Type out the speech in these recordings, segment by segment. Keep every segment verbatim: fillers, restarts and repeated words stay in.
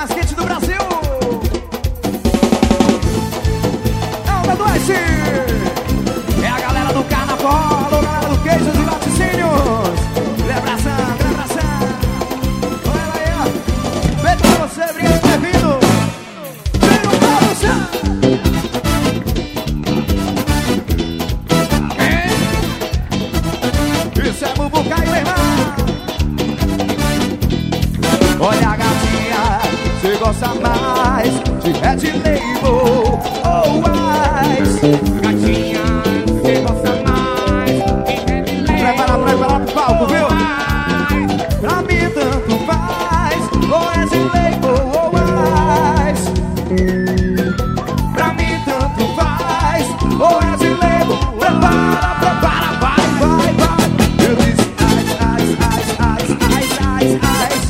mais quente do Brasil. É o Dedo S. É a galera do carnaval, a galera do queijo e laticínios. Lebração, lebração. Olha aí, ó. Feito pra você, obrigado por ter vindo. Vem no balanço. Isso é Muvuca e Leimar. Olha a gatinha, você gosta mais de Red Label ou Ice? Gatinha, você gosta mais de Red Label. Prepara, prepara pro palco, viu? Pra mim tanto faz, ou Red Label ou Ice. Pra mim tanto faz, ou Red Label. Prepara, prepara, vai, vai, vai. Eu disse Ice, Ice, Ice, Ice, Ice, Ice, Ice.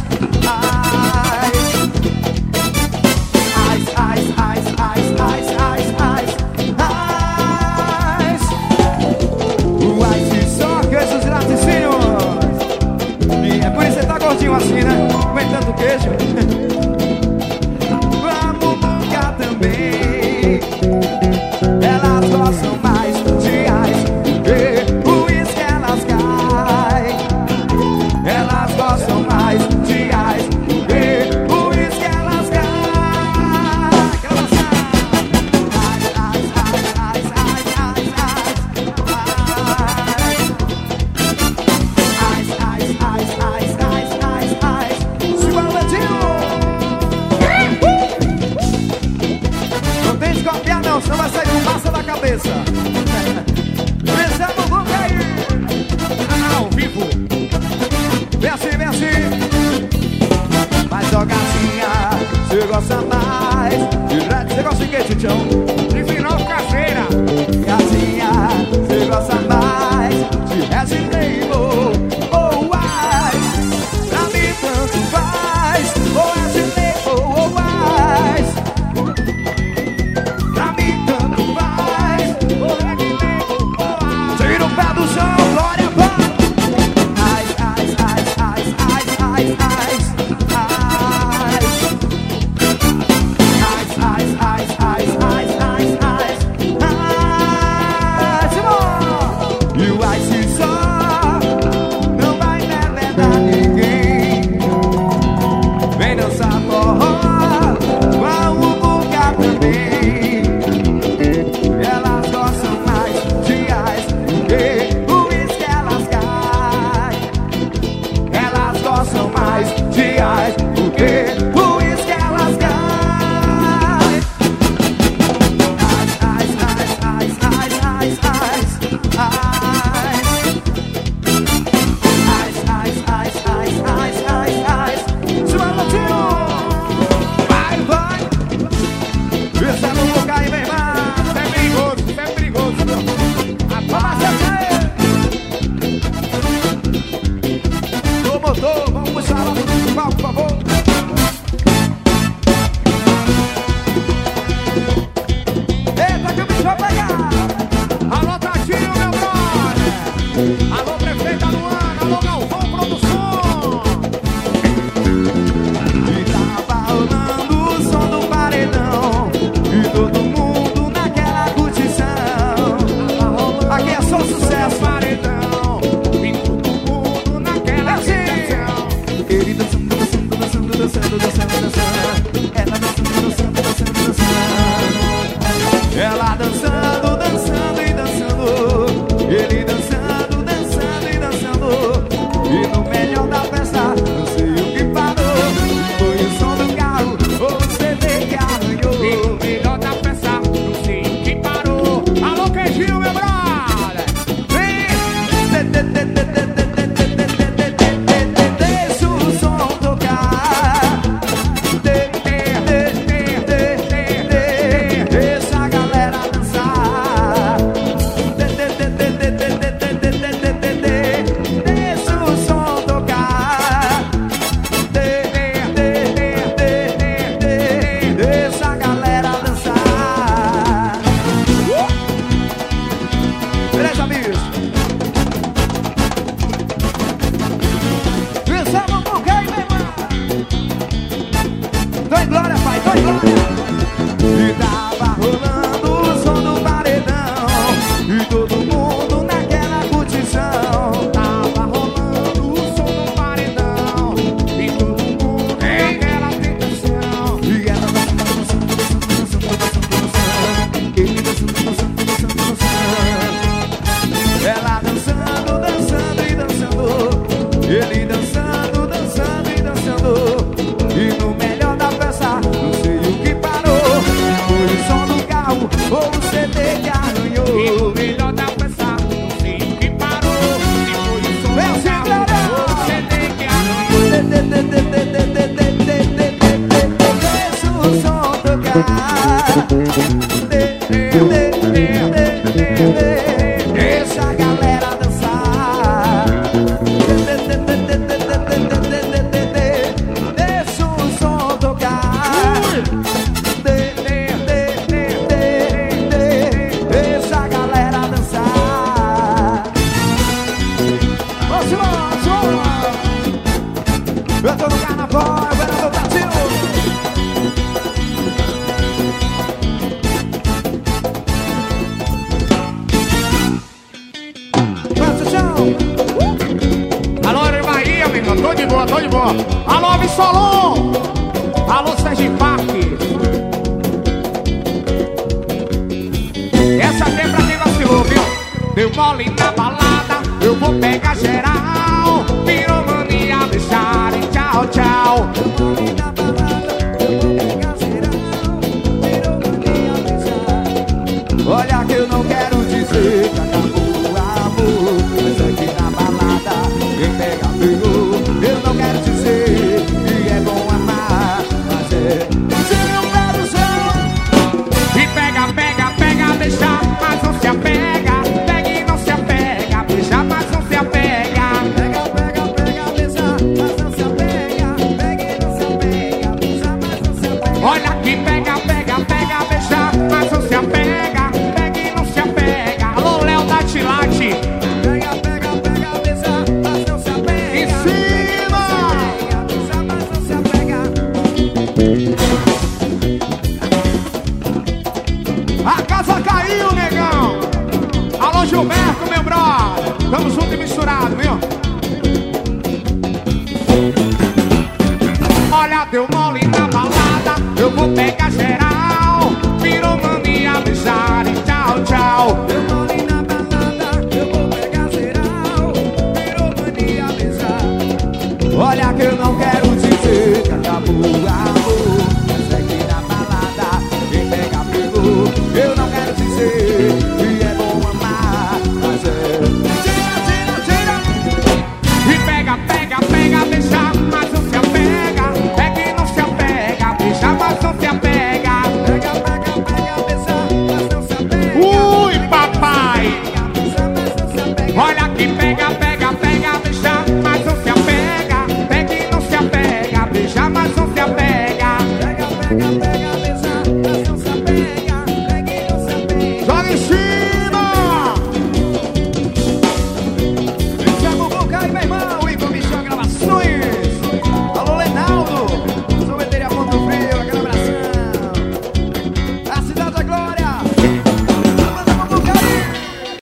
Assim, né? Aumentando o queijo. Vamos buscar também. Elas gostam mais de ice. E o uísque elas caem. Elas gostam mais de ice. E o uísque elas caem. Ice, ice, ice, ice, ice, ice, ice, ice, ice, ice, ice. Não, senão vai sair fumaça da cabeça. Pensamos no cair. Ao vivo. Vem assim, vem assim. Mas ó gatinha, você gosta mais de red, você gosta de quê, tchutchão? De final caseira. Gatinha, você gosta mais de Red Label ou Ice? Pra mim tanto faz, ou Red Label ou Ice. Tira o pé do chão, glória, vai! Ice, ice, ice, ice, ice, ice, ice, ice, ice, ice, ice, ice, ice, ice, ice, e o ice só não vai levar ninguém. Vem dançar forró, vamos buscar também. Elas gostam mais de ice. O uísque elas caem. Elas gostam mais de ice. Porque o uísque elas caem. Ice, ice, ice, ice, ice, ice, ice, ice, ice, ice, ice, ice, ice, ice. Sua latino. Vai, vai. Isso é no lugar e vem mais. É perigoso, é perigoso. Ô motor, vamos puxar lá pro palco, por favor. Eita que o bicho vai pegar. Alô, Tatinho, meu brother. Alô, prefeita Luana. Alô, Galvão Produção. E tava rolando o som do paredão. E todo mundo naquela curtição. Aqui é só sucesso. Paredão. E todo mundo naquela Assim. situação. Ele dançando, dançando, dançando. Deixa o som tocar. Deixa a galera dançar. Deixa o som tocar. Deixa a galera dançar. Vamos embora, vamos embora. Eu tô no carnaval, eu vou no Brasil. Alô, Bahia, amigo, tô de boa, tô de boa. Alô, Absolom. Alô, Sérgio Parque. Essa aqui é pra quem vacilou, viu? Deu mole na balada, eu vou pegar geral. Piromania, deixar e tchau, tchau. Olha que eu não quero dizer que acabou o amor, mas aqui na balada quem pega pegou. Eu não quero dizer que é bom amar, mas é se eu quero ser. E pega, pega, pega, deixa, mas não se apega. Pega e não se apega, beija, mas não se apega. Pega, pega, pega, beija, mas não se apega. Pega e não se apega, beija, mas não se apega. Olha aqui, pega, pega, pega, beija, mas não se apega. Pega e não se apega. Alô, Léo da Tilate. Pega, pega, pega, beija, mas não se apega. Em cima! Pega, beija, mas não se apega. A casa caiu, negão. Alô, Gilberto, meu brother. Tamo junto e misturado, viu? Olha, deu mole na balada, eu vou pegar geral. Piromania, beijar e tchau, tchau. Eu tô ali na balada, eu vou pegar geral. Piromania, beijar. Olha que eu não quero dizer que acabou